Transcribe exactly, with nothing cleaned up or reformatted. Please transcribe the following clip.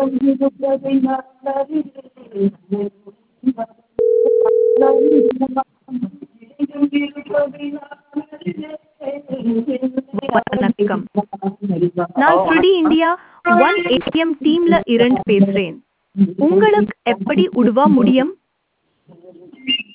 வணக்கம். நான் ஸ்ருடி India one ATM டீம்ல இருந்து பேசுறேன். உங்களுக்கு எப்படி உதவ முடியும்?